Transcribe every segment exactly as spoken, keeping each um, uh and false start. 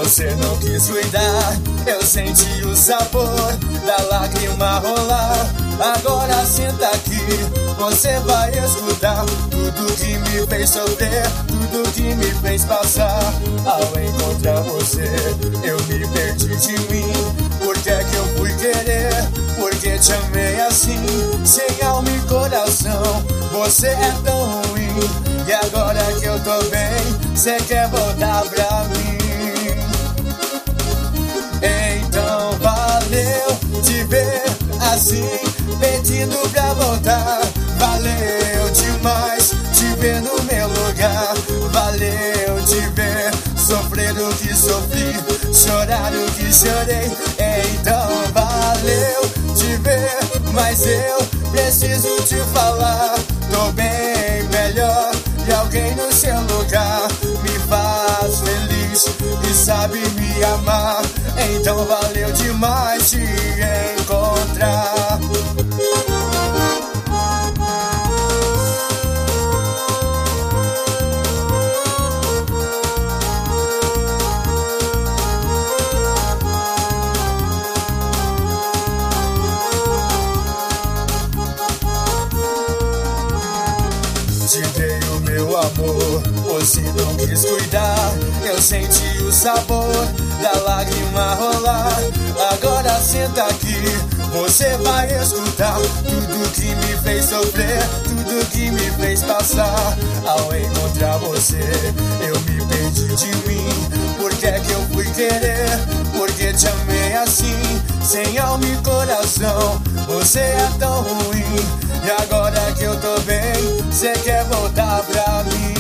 Você não quis cuidar, eu senti o sabor da lágrima rolar. Agora senta aqui, você vai escutar tudo que me fez sofrer, tudo que me fez passar. Ao encontrar você, eu me perdi de mim. Por que é que eu fui querer? Porque te amei assim, sem alma e coração. Você é tão ruim, e agora que eu tô bem, cê quer voltar pra mim. Então valeu te ver assim, pedindo pra voltar. Valeu demais te ver no meu lugar. Valeu te ver sofrer o que sofri, chorar o que chorei. Então valeu te ver, mas eu preciso te falar. Tô bem melhor e alguém no seu lugar me faz feliz e sabe me amar. Então valeu demais te encontrar. Te dei o meu amor, você não quis cuidar. Eu senti o sabor da lágrima rolar. Agora senta aqui, você vai escutar tudo que me fez sofrer, tudo que me fez passar. Ao encontrar você, eu me perdi de mim. Por que é que eu fui querer? Porque te amei assim, sem alma e coração. Você é tão ruim, e agora que eu tô bem, cê quer voltar pra mim.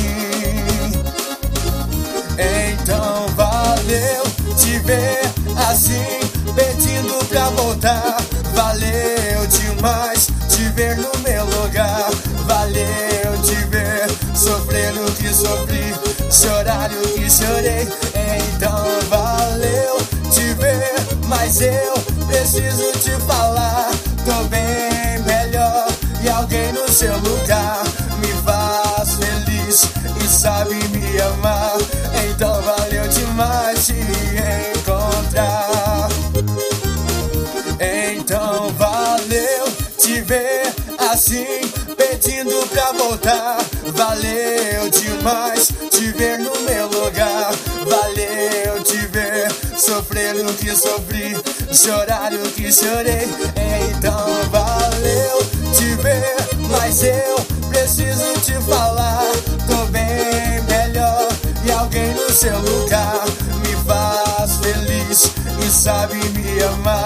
Então valeu te ver assim, pedindo pra voltar. Valeu demais te ver no meu lugar. Valeu te ver sofrer o que sofri, chorar o que chorei. Então valeu te ver, mas eu preciso te falar. Tô bem melhor e alguém no seu lugar me faz feliz e sabe me amar. Então valeu demais te encontrar. Então valeu te ver assim, pedindo pra voltar. Valeu demais te ver no meu lugar. Valeu te ver sofrer o que sofri, chorar o que chorei. Então valeu te ver, mas eu preciso te falar. Tô bem melhor e alguém no seu lugar me faz feliz e sabe me amar.